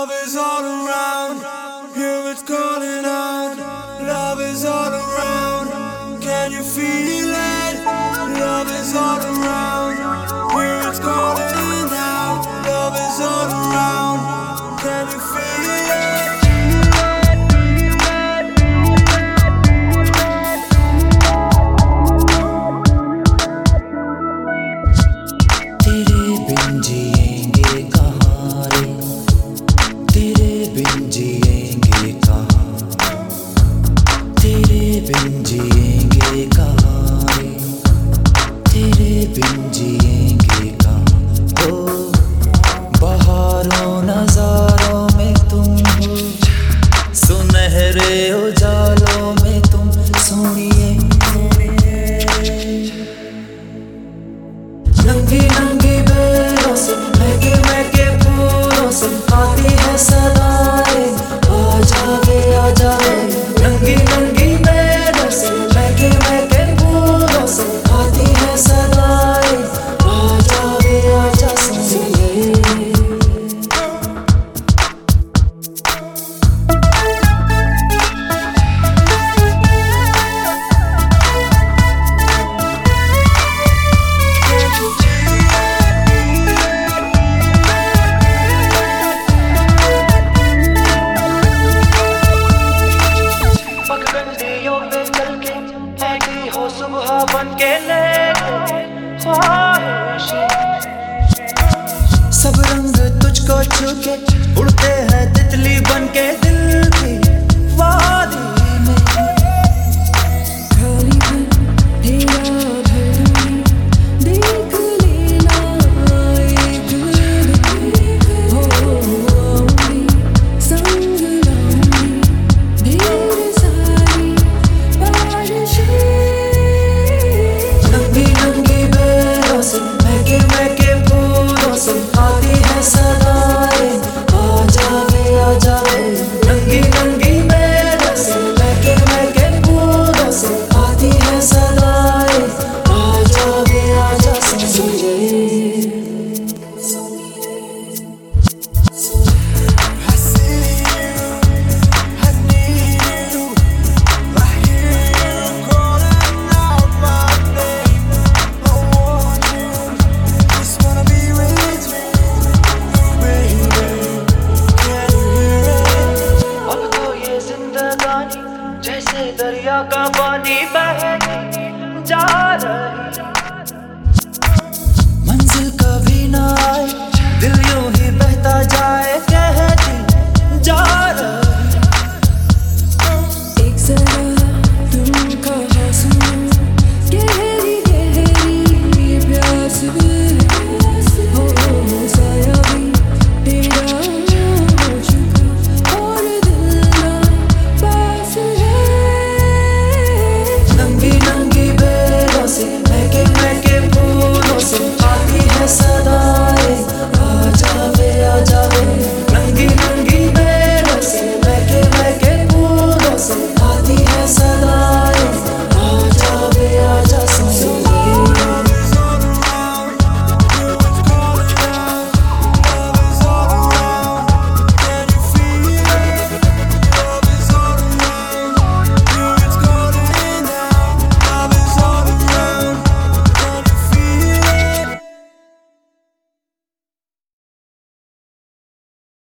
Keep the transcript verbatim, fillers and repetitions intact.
Love is all around, hear it's calling out. Love is all around, can you feel it? Love is all around, hear it's calling out. Love is all around, can you feel it? तेरे बिन जिएंगे कहाँ रे, तेरे बिन जिएंगे कहाँ, तेरे बिन जिएंगे कहाँ रे, तेरे बिन जिएंगे कहाँ। ओ बहारों नजारों में तुम हो, सुनहरे उजालों में तुम सोनिए। नंगी नंगी बेलों से महके महके फूलों से आती है सदाएं, आ जावे आ जावे। नंगी नंगी बेलों से महके महके फूलों से आती है सदाएं, आ जावे आ जा सोनिए। सुबह बन के ले सब रंग तुझको छू के उड़ते हैं तितली बन के।